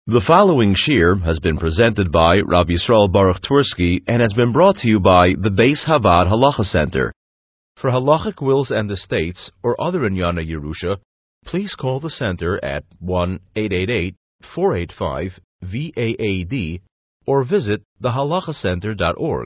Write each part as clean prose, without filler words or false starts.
The following shir has been presented by Rav Yisrael Baruch Tursky and has been brought to you by the Beis Havad Halacha Center. For halachic wills and estates or other Inyana Yerusha, please call the center at 1-888-485-VAAD or visit thehalachacenter.org.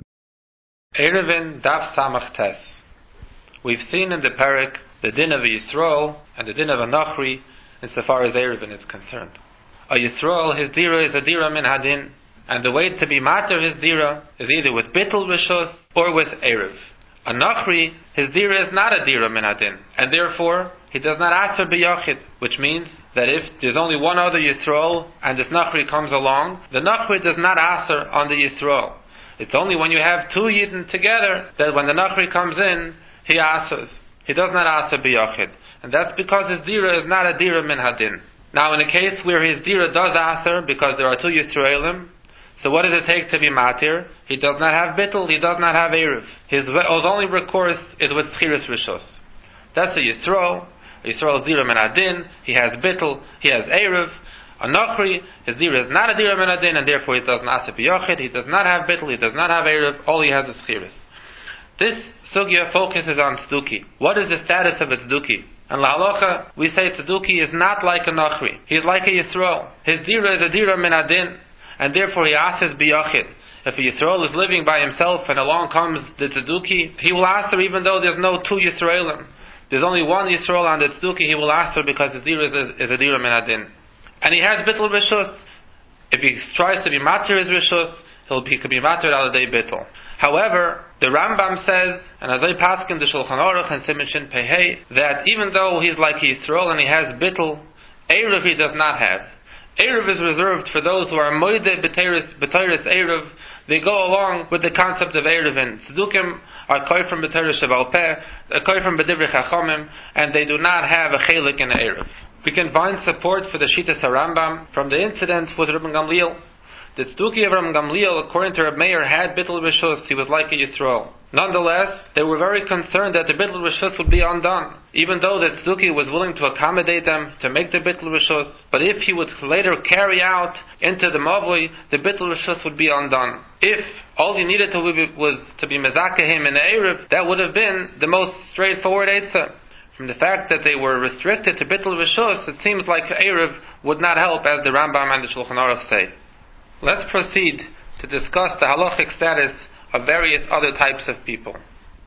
Erevin Daf Samach Tes. We've seen in the parak the din of a Yisrael and the din of a Nachri insofar as Erevin is concerned. A Yisrael, his dira is a dira min hadin, and the way to be mater his dira is either with bittul rishos or with erev. A nachri, his dira is not a dira min hadin, and therefore he does not aser b'yachid, which means that if there's only one other Yisrael and this nachri comes along, the nachri does not aser on the Yisrael. It's only when you have two yidden together that when the nachri comes in, he asers. He does not aser b'yachid, and that's because his dira is not a dira min hadin. Now, in a case where his dira does aser because there are two Yisraelim, so what does it take to be matir? He does not have bittul, he does not have erev. His only recourse is with schiris rishos. That's a Yisrael. Yisrael's dira min adin, he has bittul, he has erev. A nachri, his dira is not a dira min adin, and therefore he does not aser b'yachid, he does not have bittul, he does not have erev, all he has is schiris. This sugya focuses on tzduki. What is the status of a tzduki? And la halacha, we say tzduki is not like a nachri. He is like a Yisrael. His dira is a dira min adin, and therefore he ases biyachid. If a Yisrael is living by himself and along comes the tzduki, he will aser even though there's no two Yisraelim. There's only one Yisrael on the tzduki, he will aser because his dira is a dira min adin. And he has bittul rishus. If he tries to be matir his rishus, he could be matir al day bittul. However, the Rambam says, and as I pass in the Shulchan Aruch and Siman Shin Pei, that even though he's like Yisrael and he has bittul, erev he does not have. Erev is reserved for those who are moide b'teiris erev. They go along with the concept of erevin. Tzedukim are koi from b'teiris shaval peh, koi from b'divrei chachamim, and they do not have a chelik in erev. We can find support for the Shittas HaRambam from the incident with Rabban Gamliel. The tzduki of Rabban Gamliel, according to Reb Meir, had bittul rishus. He was like a Yisrael. Nonetheless, they were very concerned that the bittul rishus would be undone, even though the tzduki was willing to accommodate them to make the bittul rishus. But if he would later carry out into the mavui, the bittul rishus would be undone. If all he needed was to be mezakehim in the erev, that would have been the most straightforward eitzah. From the fact that they were restricted to bittul rishus, it seems like erev would not help, as the Rambam and the Shulchan Aruch say. Let's proceed to discuss the halachic status of various other types of people.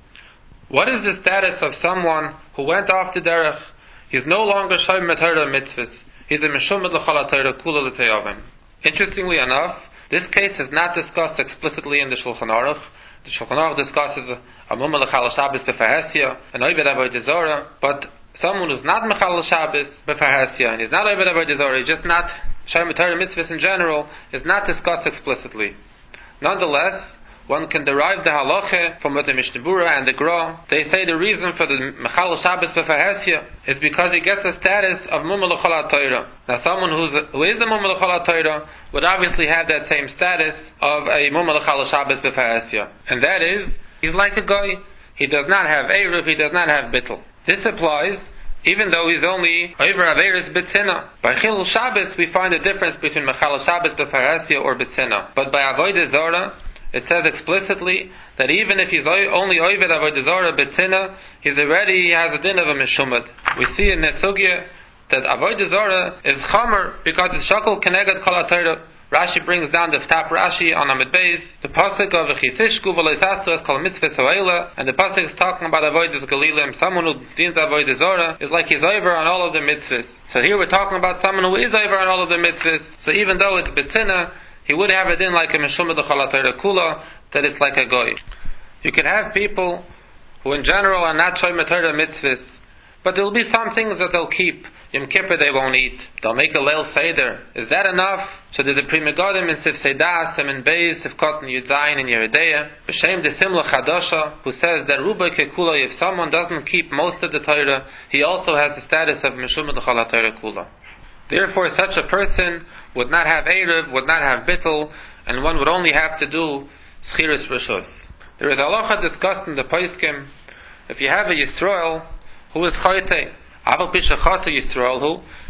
What is the status of someone who went off the derech? He is no longer shomer Torah mitzvahs. He is a meshumed l'chol Torah kula l'teyavim. Interestingly enough, this case is not discussed explicitly in the Shulchan Aruch. The Shulchan Aruch discusses a mumah l'chal Shabbos b'fahesia, an oived avodah zarah, but someone who's not mechal Shabbos b'fahesia and is not oived avodah zarah, he's just not shomer Torah mitzvahs in general, is not discussed explicitly. Nonetheless, one can derive the halacha from what the Mishnah Berurah and the Gra. They say the reason for the mechal Shabbos b'fahesia is because he gets the status of mumah l'chol Torah. Now, someone who is a mumah l'chol Torah would obviously have that same status of a mumah l'chol Shabbos b'fahesia, and that is, he's like a guy. He does not have erev, he does not have bittul. This applies even though he's only over averis b'tzina. By chilul Shabbos, we find a difference between mechal Shabbos b'fahesia or b'tzina. But by avodah zarah, it says explicitly that even if he's only oved avodah zarah b'tzina, he has a din of a meshumad. We see in the sugya that avodah zarah is chamer because it's shakol keneged kol haTorah. Rashi brings down the top Rashi on Amid Beis, the pasuk of V'chisishku v'loisastu es kol mitzvah so'ela, and the pasuk is talking about avodas galilim. Someone who deans avodah zarah is like he's over on all of the mitzvahs. So here we're talking about someone who is over on all of the mitzvahs. So even though it's betzina, he would have a din like a meshumed l'chol Torah kula, that it's like a goy. You can have people who in general are not shomer Torah mitzvahs, but there will be some things that they'll keep. Yom Kippur they won't eat. They'll make a Leil Seder. Is that enough? So there's a Pri Megadim in Sif Seidah, Siman Beis, Sif Kotten Yudzayin, and Yeridea. B'Shem de Simla Chadasha, who says that Ruba Kekula, if someone doesn't keep most of the Torah, he also has the status of Meshumed l'chol Torah Kula. Therefore, such a person would not have erev, would not have bittul, and one would only have to do schiris rishus. There is halacha discussed in the Poskim. If you have a Yisrael who is chayte, Aval Pishachata Yisrael,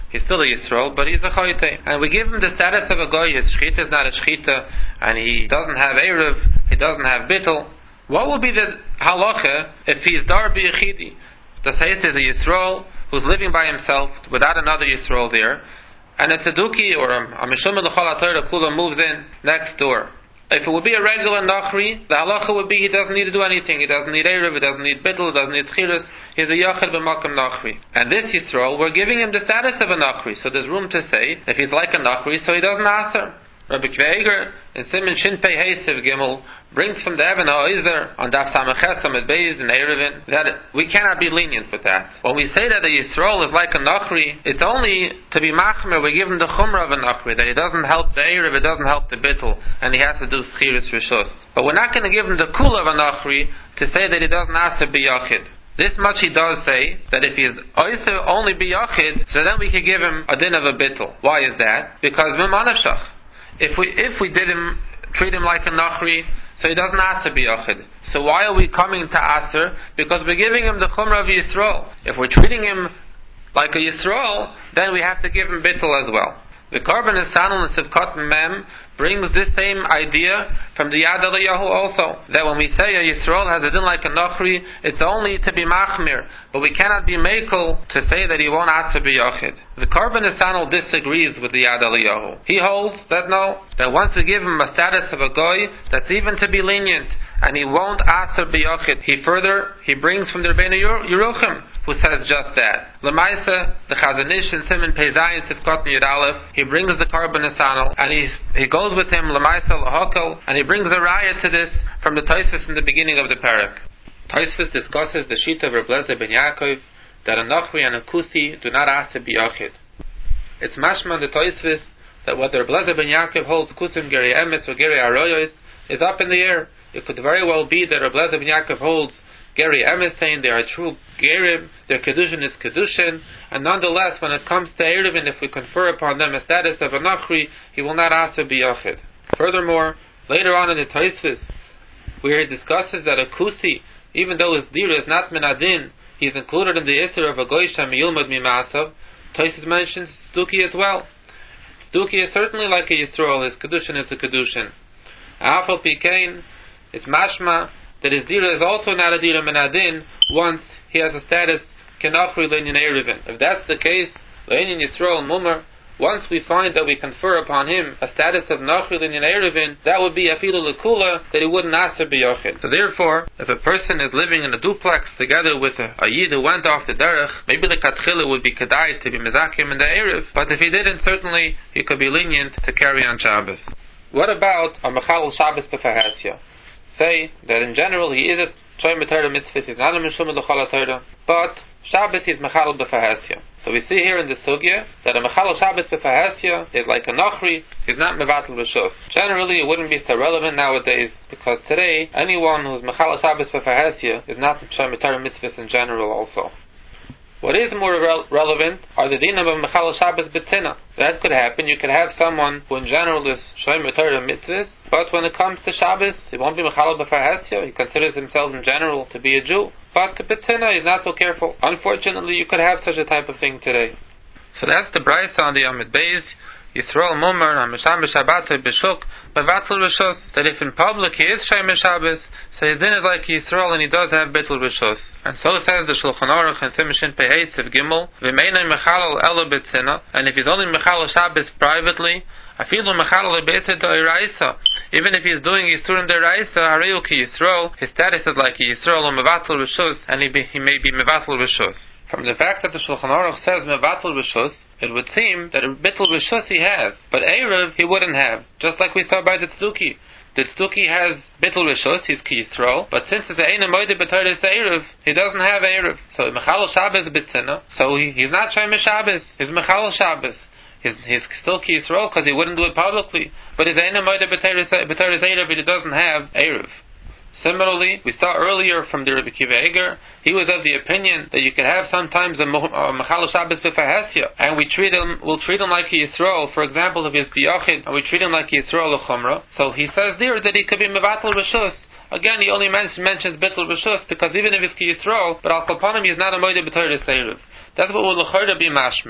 He's still a Yisrael, but he's a Choyte. And we give him the status of a Goy. His Shechita is not a Shechita, and he doesn't have Erev, he doesn't have Bittul. What will be the halacha if he is Dar B'Yechidi? The Sayis is a Yisrael who's living by himself without another Yisrael there, and a Tzeduki or a Mishumah L'chol HaTorah Kula moves in next door. If it would be a regular Nachri, the halacha would be he doesn't need to do anything. He doesn't need Erev, he doesn't need Bittul, he doesn't need Chiras. He's a Yachid B'Makam Nachri. And this Yisrael, we're giving him the status of a Nachri. So there's room to say, if he's like a Nachri, so he doesn't aser. Rabbi Kveiger in Simon Shin Pei Heisev Gimel brings from the Eben HaOizer on Daf Samach Amid Beis in Erevin that we cannot be lenient with that. When we say that a Yisrael is like a Nachri, it's only to be machmer. We give him the Chumrah of a Nachri, that he doesn't help the Erev, it doesn't help the Bittul, and he has to do Schiris Rishus. But we're not going to give him the Kula of a Nachri to say that he doesn't ask to be Yachid. This much he does say, that if he is only be Yachid, so then we can give him a din of a Bittul. Why is that? Because Mimanashach. If we treat him like a Nachri, so he doesn't ask to be Yachid. So why are we coming to Aser? Because we're giving him the Chumrah of Yisrael. If we're treating him like a Yisrael, then we have to give him Bittul as well. The Korban Esanul and Sivkot Mem brings this same idea from the Yad Eliyahu also, that when we say a Yisrael has a din like a Nachri, it's only to be Machmir, but we cannot be Mekel to say that he won't ask to be Yachid. The Korban Esanul disagrees with the Yad Eliyahu. He holds that no, that once we give him a status of a Goy, that's even to be lenient, and he won't ask to be Yachid. He brings from the Rebbeinu Yeruchim, who says just that. Lemaisa, the Chazon Ish in Simon Pei Zayin Sivkot Yud Aleph, he brings the Korban Esanul, and he goes with him Lemaisa L'Hokel, and he brings a raya to this from the Tosfos in the beginning of the parak. Tosfos discusses the Shita of Reb Lezer ben Yaakov that a Nachri and a Kusi do not ask to be Yachid. It's mashma in the Tosfos that whether Reb Lezer ben Yaakov holds Kusim Geri Emes or Geri Aroyos is up in the air. It could very well be that Reb Lezer ben Yaakov holds Geri Emes, saying they are true Gerim, their Kedushin is Kedushin, and nonetheless, when it comes to Erevin, if we confer upon them a status of a Nachri, he will not ask to be Yachid. Furthermore, later on in the Tosfos, where he discusses that a Kusi, even though his Dira is not Minadin, he is included in the Isser of a Goysha Miyulmad Mimasav, Tosfos mentions Tzduki as well. Tzduki is certainly like a Yisrael, his Kedushin is a Kedushin. Afal Pikein, it's mashma that his Dira is also not a Dira Minadin once he has a status Kenachri Leinin Erevin. If that's the case, Leinin Yisrael Mumar, once we find that we confer upon him a status of Nachri Leinin Erevin, that would be Afilu Lekula, that he wouldn't ask to be Yachid. So therefore, if a person is living in a duplex together with a Yid who went off the derech, maybe the Katchila would be Kedai to be Mezakim in the Erev, but if he didn't, certainly he could be lenient to carry on Shabbos. What about a Mechal Shabbos B'Fahasya? Say that in general he is a Shomer Torah mitzvah, he's not a Mishumah L'chol HaTorah, but Shabbos is Mechal B'Fahasya. So we see here in the Sugya that a Mechal Shabbos B'Fahasya is like a Nachri, he's not Mevatel B'Shus. Generally it wouldn't be so relevant nowadays, because today anyone who's Mechal Shabbos B'Fahasya is not Shomer Torah mitzvahs in general also. What is more relevant are the dinim of Mechal Shabbos B'Tzina. That could happen. You could have someone who in general is Shomer Torah mitzvahs, but when it comes to Shabbos, he won't be Mechal B'Fahasya. He considers himself in general to be a Jew. But the B'Tzina is not so careful. Unfortunately, you could have such a type of thing today. So that's the Brisa on the Amid Beis. Yisrael Mumar, Hamisham B'Shabbat B'Shuk, B'Vatel B'Shus, that if in public he is Shomer Shabbos, so his din is like Yisrael and he does have Bittul B'Shus. And so says the Shulchan Aruch in Simon Shin Pei Heisev Gimel, V'meinay Mechalal Ela B'Tzina, and if he's only Mechalal Shabbos privately, Afilu Mechalal B'Tzid D'Oraisa, even if he's doing Yisurim D'Oraisa, Hareu Ki Yisrael, his status is like Yisrael or Mevatel B'Shus, and he may be Mevatel B'Shus. From the fact that the Shulchan Aruch says Mevatel B'Shus, it would seem that a Bittul B'Shus he has, but Erev he wouldn't have, just like we saw by the Tzduki. The Tzduki has Bittul B'Shus, he's Ki Yisrael, but since it's Ein Moide B'Toras Erev, he doesn't have Erev. So Mechal Shabbos B'Tzina, so he's not Shomer Shabbos, he's Mechal Shabbos. He's still Ki Yisrael because he wouldn't do it publicly, but his Ein Moide B'Toras Erev, he doesn't have Erev. Similarly, we saw earlier from the Rebbe Kiva Eger, he was of the opinion that you could have sometimes a Mechal Shabbos B'Fahasya, and we'll treat him like a Yisrael. For example, if he's B'Yachid, and we treat him like a Yisrael L'Chumra, so he says there that he could be Mevatel B'Shus. Again, he only mentions Bittul B'Shus, because even if he's Ki Yisrael, but Al Kapanim he is not a Moide B'Toras Erev. That's what will L'Chorda be mashma.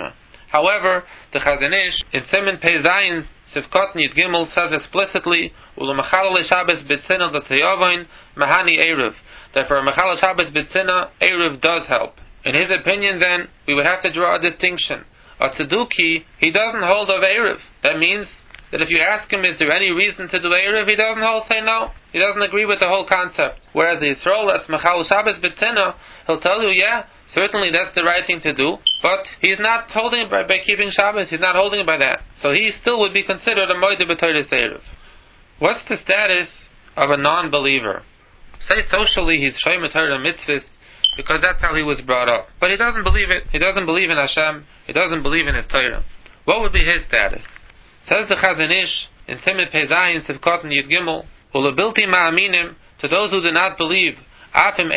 However, the Chazon Ish in Siman Pei Zayin Sivkot Yud Gimel says explicitly, "U'lemachalal Shabbos b'tzina l'tayavoin mahani eruv." That for a mechalal Shabbos b'tzina, eruv does help. In his opinion, then, we would have to draw a distinction. A tzeduki, he doesn't hold of eruv. That means that if you ask him, is there any reason to do eruv, he doesn't say no. He doesn't agree with the whole concept. Whereas the Yisrael that's mechalal Shabbos b'tzina, he'll tell you, yeah, certainly that's the right thing to do, but he's not holding it by keeping Shabbos. He's not holding it by that. So he still would be considered a moide b'toras eruv. What's the status of a non-believer? Say socially he's shomer Torah mitzvahs because that's how he was brought up, but he doesn't believe it. He doesn't believe in Hashem. He doesn't believe in his Torah. What would be his status? Says the Chazon Ish in Siman Pei Zayin Sivkot Yud Gimel, "Ulebilti ma'aminim," to those who do not believe, even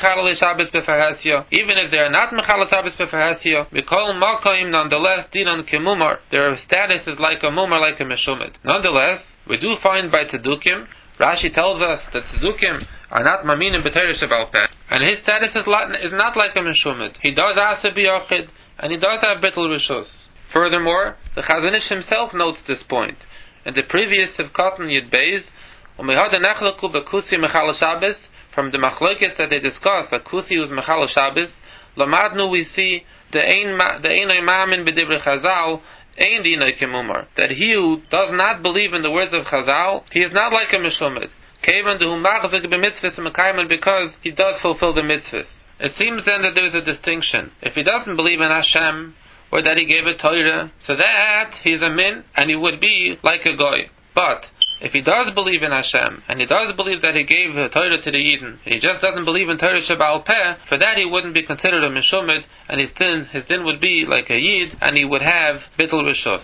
if they are not mechalal Shabbos b'farhasya, mikol makom, nonetheless, dinan kemumar, their status is like a mumar, like a meshumid. Nonetheless, we do find by Tzedukim, Rashi tells us that Tzedukim are not maminim b'teres shebal peh, and his status is not like a meshumid. He does asa b'yochid, and he does have bittul rishus. Furthermore, the Chazon Ish himself notes this point. In the previous Sivkot Yud Beis, umehad nechlaku b'kusi mechalal Shabbos, from the machlokes that they discuss, that kusi was mechalal Shabbos, lamadnu we see the ein ma'amin b'divrei Chazal, ein dinay kemumar, that he who does not believe in the words of Chazal, he is not like a meshumid. Kevan dehu machzik b'mitzvahs mekayman, because he does fulfill the mitzvahs. It seems then that there is a distinction. If he doesn't believe in Hashem, or that he gave a Torah, so that he's a min, and he would be like a goy. But if he does believe in Hashem, and he does believe that he gave a Torah to the Yidden, and he just doesn't believe in Torah Sheba'al Peh, for that he wouldn't be considered a Meshumid, and his din would be like a Yid, and he would have Bittul Rishus.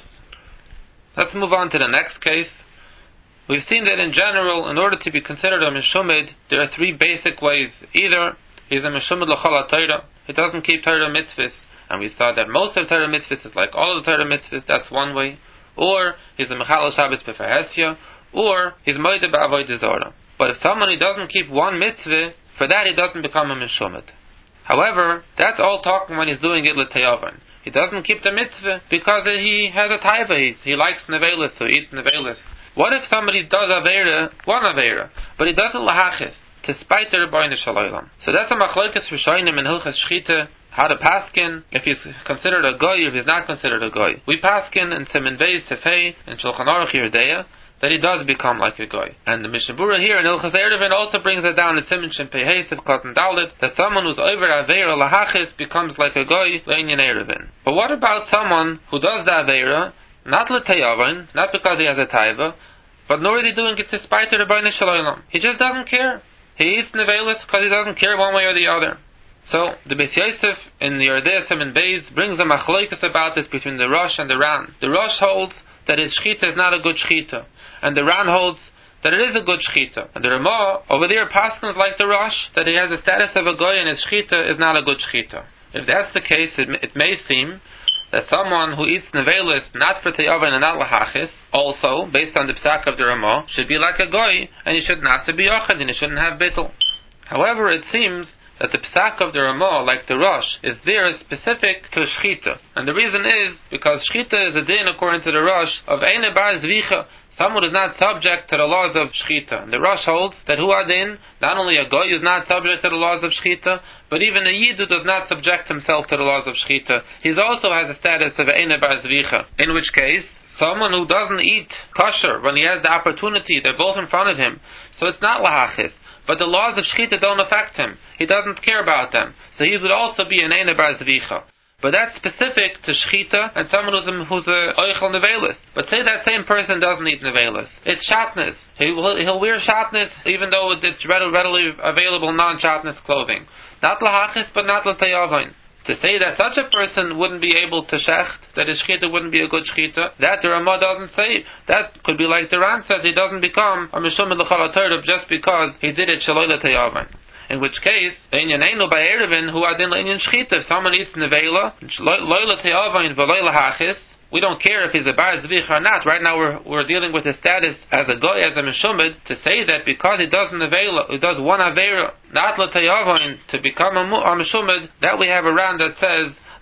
Let's move on to the next case. We've seen that in general, in order to be considered a Meshumid, there are three basic ways. Either he's a Meshumid L'chol Torah, he doesn't keep Torah mitzvahs, and we saw that most of Torah mitzvahs is like all of the Torah mitzvahs, that's one way. Or he's a Mechalal Shabbos b'farhasya, or he's moide ba'avodah zorah. But if someone who doesn't keep one mitzvah, for that he doesn't become a meshumid. However, that's all talking when he's doing it l'tayavan. He doesn't keep the mitzvah because he has a taiva. He likes nevelis, so he eats nevelis. What if somebody does one avera, but he doesn't lahachis, to spite the Rebbeinu Shalom? So that's a machlokes rishonim in Hilchas Shchita, how to paskin, if he's considered a goy, or if he's not considered a goy. We paskin in Siman Beis Sefei, in Shulchan Aruch Yerdeya, that he does become like a goy. And the Mishnah Berurah here in Hilchas Eruvin also brings it down in Siman Shin Pei Hey Sivkot Dalet, that someone who's over avera lahachis becomes like a goy le'inyan Eruvin. But what about someone who does the avera, not l'tayavin, not because he has a taiva, but nor is he doing it to spite the Rebbeinu Shalom? He just doesn't care. He eats nevelis because he doesn't care one way or the other. So, the Beis Yosef in the Yerdei Siman Beis brings a machlokes about this between the Rosh and the Ran. The Rosh holds that his shchita is not a good shchita, and the Ran holds that it is a good shchita. And the Ramah over there paskins like the Rosh, that he has the status of a goy and his shchita is not a good shchita. If that's the case, it may seem that someone who eats nevelis not for te'avin and not lahachis, also based on the psak of the Ramah, should be like a goy, and he should not be yochad, and he shouldn't have bittul. However, it seems that the psak of the Ramah, like the Rosh, is there specific to shchita. And the reason is because shchita is a din, according to the Rosh, of eine bar zvicha, someone who is not subject to the laws of shchita. And the Rosh holds that hu adin, not only a goy is not subject to the laws of shchita, but even a yid who does not subject himself to the laws of shchita, he also has a status of eine bar zvicha. In which case, someone who doesn't eat kosher when he has the opportunity, they're both in front of him, so it's not lahachis. But the laws of shchita don't affect him. He doesn't care about them. So he would also be an eine bar zvicha. But that's specific to shchita and someone who's a oichel nevelis. But say that same person doesn't eat nevelis. It's shatnez. He'll wear shatnez even though it's readily available non-shatnez clothing. Not lahachis, but not l'tayavin. To say that such a person wouldn't be able to shecht, that his shchita wouldn't be a good shchita, that the Ramah doesn't say. That could be like the Ran says, he doesn't become a meshumid l'chol Torah just because he did it shaloi l'tayavin. In which case, einyaneinu by eruvin hu adin le'inyan shchita. If someone eats nevela, loy l'tayavin v'loy l'hachis, we don't care if he's a bar zvich or not. Right now we're dealing with his status as a goy, as a meshumid, to say that because he does nevela, he does one avera, not l'tayavin, to become a meshumid, that we have a Ran that says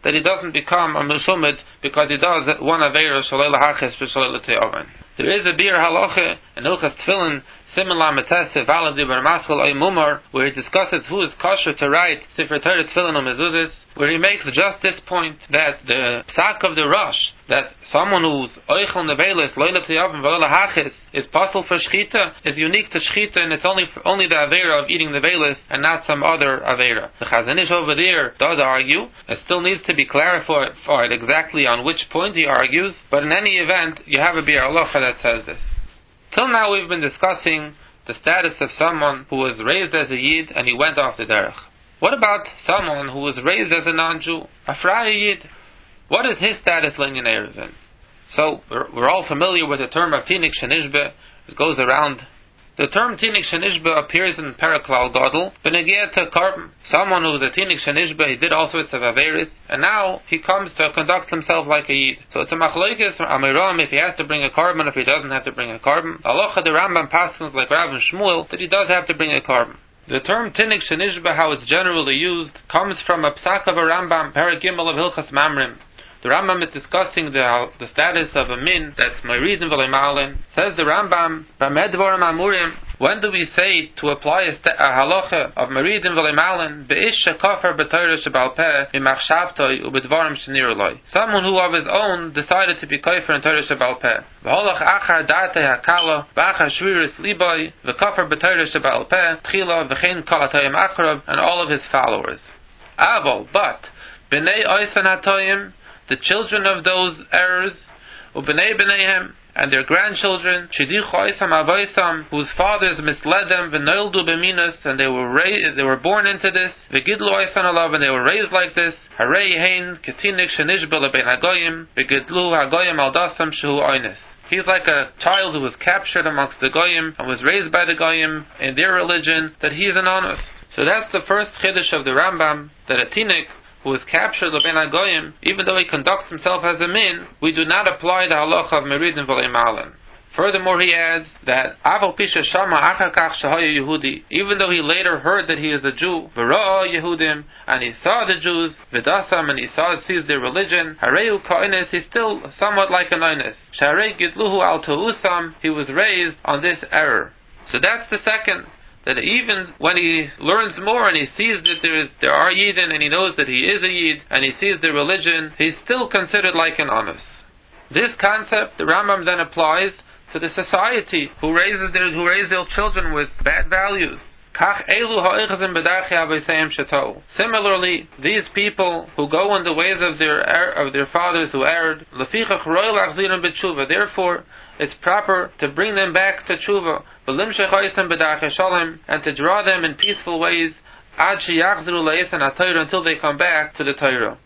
that he doesn't become a Mesumid because he does one Aveira Shalei Lahachis for Shalei L'Te'oven. There is a Bir Halacha in Hilchas Tefillin, similar Metese Valadi Bar Maschel Oy Mumar, where he discusses who is kosher to write Sefer Torah Tefillin or Mezuzahs, where he makes just this point, that the psak of the Rosh, that someone who's Oichel Nevelis, Loila Te'oven, V'Loila Hachis, is possible for Shechita, is unique to Shechita, and it's only the Aveira of eating Nevelis, and not some other Aveira. The Chazon Ish over there does argue. It still needs to be clarified exactly on which point he argues, but in any event, you have a Bir Halacha that says this. Till now we've been discussing the status of someone who was raised as a Yid and he went off the derech. What about someone who was raised as a non-Jew, a Fraya Yid? What is his status Linyan Erevin? So we're all familiar with the term of Tinik Shenishbe. It goes around. The term Tinik Shenishbe appears in Paraklal Gadol, Benegea to Karban. Someone who was a Tinik Shenishbe, he did all sorts of Averis, and now he comes to conduct himself like a Yid. So it's a Machlokes Amiram if he has to bring a Karban, if he doesn't have to bring a Karban. Halacha the Rambam passes like Rav and Shmuel that he does have to bring a Karban. The term Tinik Shenishbe, how it's generally used, comes from a psak of a Rambam, Perek Gimel of Hilchas Mamrim. The Rambam is discussing the status of a min that's Meiridin V'Lei Ma'alin. Says the Rambam, B'medvorim Amurim, when do we say to apply a halacha of Meiridin V'Lei Ma'alin, Be'ish shekafar b'Torah shebal peh, b'machshavtoi u'b'dvarim sheniruloi. Someone who of his own decided to be kafir in Torah shebal peh. V'holach achar da'atei hakala, v'achar shviris liboi, v'kafar b'Torah shebal peh, tchila v'chein kalatayim achrab, and all of his followers. Avol, but, b'nei oisan hatoyim, the children of those errors, u'bnei b'neihem, and their grandchildren, shedichu oisam avoisam, whose fathers misled them, v'noildu b'minas, and they were born into this, v'gidlu oisan alav, and they were raised like this, harei hein ketinik shenishbe lebein hagoyim, v'gidlu hagoyim aldasam shehu oines. He's like a child who was captured amongst the goyim and was raised by the goyim in their religion, that he is an onus. So that's the first chiddush of the Rambam, that a tinik who is captured l'bein hagoyim, even though he conducts himself as a min, we do not apply the halacha of Meiridin V'Lei Ma'alin. Furthermore, he adds that Aval Pisha Shama Achar Kach Shehaya Yehudi, even though he later heard that he is a Jew, V'Ra'a Yehudim, and he saw the Jews, V'Dasam, and he sees their religion, Hareu Ka'ines, he's still somewhat like an Oines. Sharei Gidluhu Al To'usam, he was raised on this error. So that's the second. That even when he learns more and he sees that there are Yidden and he knows that he is a Yid and he sees the religion, he's still considered like an Onus. This concept the Rambam then applies to the society who raise their children with bad values. Similarly, these people who go in the ways of their fathers who erred, therefore it's proper to bring them back to tshuva, and to draw them in peaceful ways until they come back to the Torah.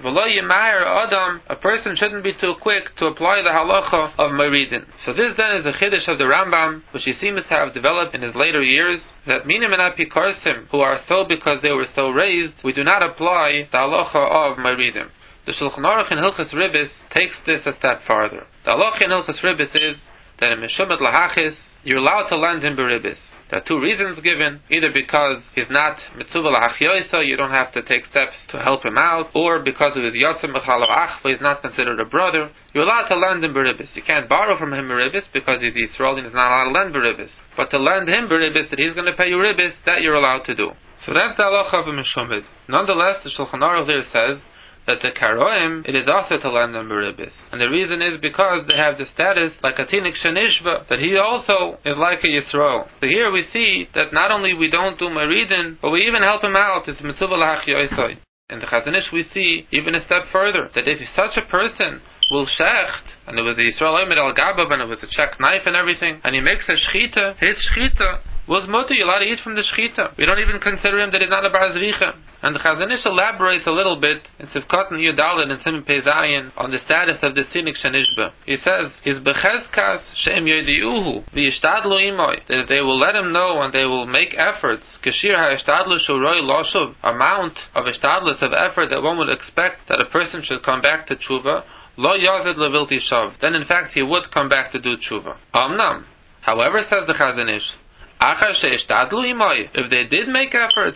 A person shouldn't be too quick to apply the halacha of Meiridin. So this then is the chiddush of the Rambam, which he seems to have developed in his later years, that minim and apikarsim, who are so because they were so raised, we do not apply the halacha of Meiridin. The Shulchan Aruch in Hilchas Ribis takes this a step farther. The halacha in Hilchas Ribis is that in Meshumet Lahachis, you're allowed to lend him beribis. There are two reasons given, either because he's not mitzvah lahachyoisa, you don't have to take steps to help him out, or because of his yotzim b'chalav achva, he's not considered a brother. You're allowed to lend him beribis. You can't borrow from him beribis because he's Yisrael and he's not allowed to lend beribis. But to lend him beribis that he's going to pay you ribis, that you're allowed to do. So that's the halacha of a meshumid. Nonetheless, the Shulchan Aruch there says that the karoim, it is also to lend them beribis. And the reason is because they have the status like a tinik shenishba, that he also is like a Yisrael. So here we see that not only we don't do Meiridin, but we even help him out. It's mitzvah lahachyoisai. In the Chazon Ish we see even a step further, that if such a person will shecht, and it was a Yisrael Omer al Gabav, and it was a check knife and everything, and he makes a shchita, his shchita was mutter, you're allowed to eat from the shchita. We don't even consider him that he's not a bar zricha. And the Chazon Ish elaborates a little bit in Sivkot and Yudalid and Siman Pei Zayin on the status of the Tinik Shenishba. He says, "Is becheskas she'em yodiuhu v'yishtadlu imoy," that they will let him know and they will make efforts. Kashir ha'ishtadlu shuroi loshuv, amount of ishtadlus of effort that one would expect that a person should come back to tshuva. Lo yazid levilti shav. Then in fact he would come back to do tshuva. Amnam. However, says the Chazon Ish, achar she'ishtadlu imoy, if they did make efforts,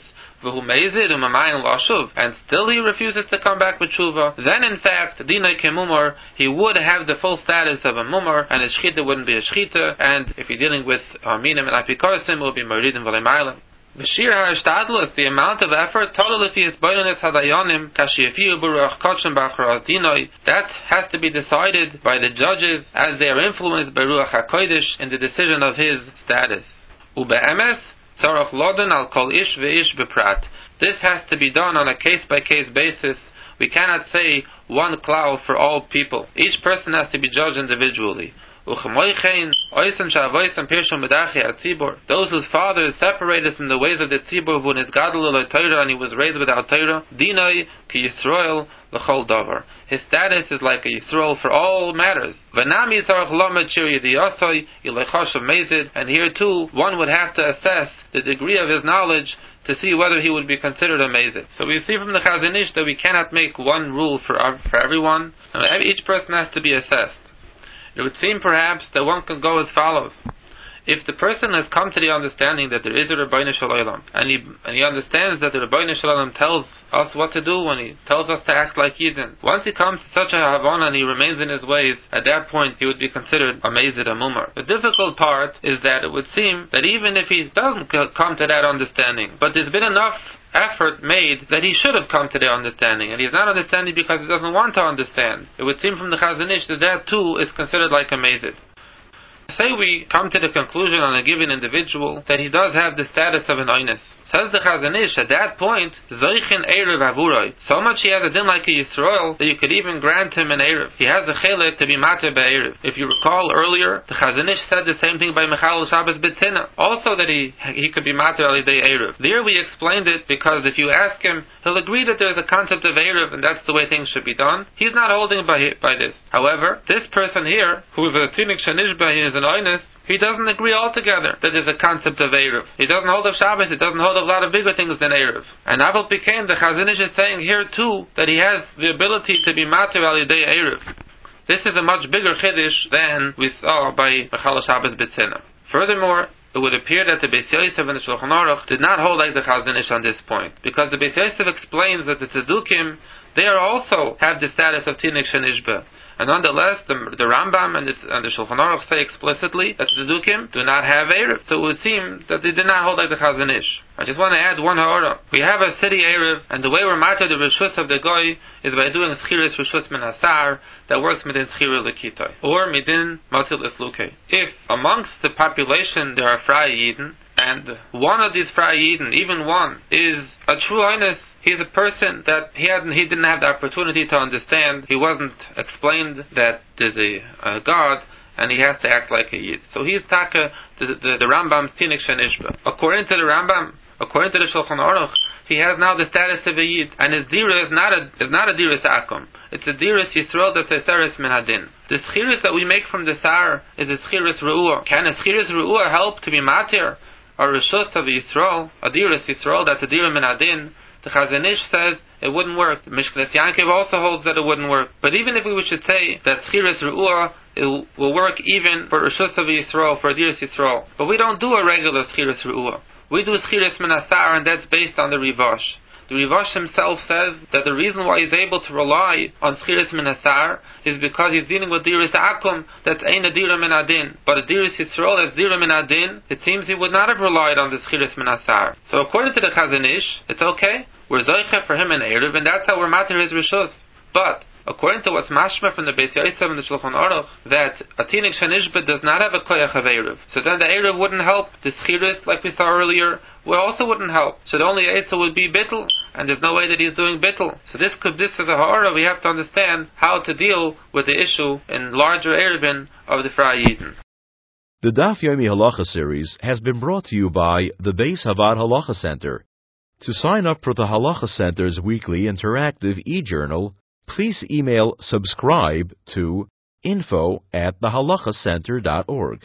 and still he refuses to come back with tshuva, then in fact, dinay kemumar, he would have the full status of a mumar, and his shchita wouldn't be a shchita, and if you're dealing with minim and apikosim, it will be moridim v'leimaylim. V'shir ha'ishtadlus, the amount of effort, total if he is boyonis hadayonim, kashiyafiyu buruach kotshim b'achras dinay, that has to be decided by the judges as they are influenced by ruach hakodesh in the decision of his status. Ube'emes, tzarach lodan al kol ish ve'ish beprat. This has to be done on a case-by-case basis. We cannot say one klal for all people. Each person has to be judged individually. Those whose father is separated from the ways of the tzibur, who is gadol Torah and he was raised without Torah, dinay ki Yisrael l'chol davar. His status is like a Yisrael for all matters. And here too, one would have to assess the degree of his knowledge to see whether he would be considered a mezid. So we see from the Chazon Ish that we cannot make one rule for everyone, and each person has to be assessed. It would seem perhaps that one can go as follows. If the person has come to the understanding that there is a Rebbeinu Shel Olam, and he understands that the Rebbeinu Shel Olam tells us what to do when he tells us to act like Yidden, once he comes to such a Havana and he remains in his ways, at that point he would be considered a Mezid, a Mumar. The difficult part is that it would seem that even if he doesn't come to that understanding, but there's been enough effort made that he should have come to the understanding, and he's not understanding because he doesn't want to understand. It would seem from the Chazon Ish that too is considered like a mezid. Say we come to the conclusion on a given individual that he does have the status of an oines. Says the Chazon Ish, at that point, Zoichin Erev Avuroi. So much he has a din like a Yisrael that you could even grant him an Erev. He has a chelik to be mater be'erev. If you recall earlier, the Chazon Ish said the same thing by Mechalel Shabbos B'tzina. Also that he could be mater alidei Erev. There we explained it because if you ask him, he'll agree that there's a concept of Erev and that's the way things should be done. He's not holding by this. However, this person here, who is a Tzinik Shanishba, he is an oines, he doesn't agree altogether that there's a concept of Erev. He doesn't hold of Shabbos, he doesn't hold of a lot of bigger things than Erev. And Aval became the Chazon Ish is saying here too that he has the ability to be mater alidei Erev. This is a much bigger chiddush than we saw by Mechalel Shabbos B'tzina. Furthermore, it would appear that the Beis Yosef and the Shulchan Aruch did not hold like the Chazon Ish on this point, because the Beis Yosef explains that the Tzedukim, they also have the status of Tzinik Shenishba. And nonetheless, the Rambam and the Shulchan Aruch say explicitly that the Tzedukim do not have Erev. So it would seem that they did not hold like the Chazon Ish. I just want to add one ha'ara. We have a city Erev, and the way we're matter the Rishus of the Goy is by doing Schiris Rishus Min Hasar that works midin Schira Lekitoi, or midin Matil Esluke. If amongst the population there are Frei Yidden, and one of these Frei Yidden, even one, is a true oines, he's a person that he didn't have the opportunity to understand. He wasn't explained that there's a God, and he has to act like a Yid. So he's taka the Rambam's Tzinik Shenishba. According to the Rambam, according to the Shulchan Aruch, he has now the status of a Yid, and his dira is not a diras akum. It's a diras Yisrael that's a seres min hadin. The schiris that we make from the sar is a schiris re'uah. Can a schiris re'uah help to be matir or rishus of Yisrael, a diras Yisrael that's a dira min hadin? The Chazon Ish says it wouldn't work. Mishknes Yankiv also holds that it wouldn't work. But even if we should say that Schiris Re'uah will work even for Rishus of Yisrael, for Adiras Yisrael. But we don't do a regular Schiris Re'uah. We do Schiris Menasar, and that's based on the Rivash. The Rivash himself says that the reason why he's able to rely on Schiris Menasar is because he's dealing with Diris Akum that's Ein Adira Min Adin. But Adiras Yisrael that's Dira Min Adin, it seems he would not have relied on the Schiris Menasar. So according to the Chazon Ish, it's okay. We're Zoicha for him in Erev, and that's how we're matter his Rishus. But according to what's mashma from the Beis Yosef and the Shulchan Aruch, that a Tzinik Shenishba does not have a koyach of Erev. So then the Erev wouldn't help. The Schiris, like we saw earlier, also wouldn't help. So the only Eitzah would be Bittul, and there's no way that he's doing Bittul. So this is a ha'ara. We have to understand how to deal with the issue in larger Erevin of the Frei Yidden. The Daf Yomi Halacha series has been brought to you by the Beis Havad Halacha Center. To sign up for the Halacha Center's weekly interactive e-journal, please email subscribe to info@thehalachacenter.org.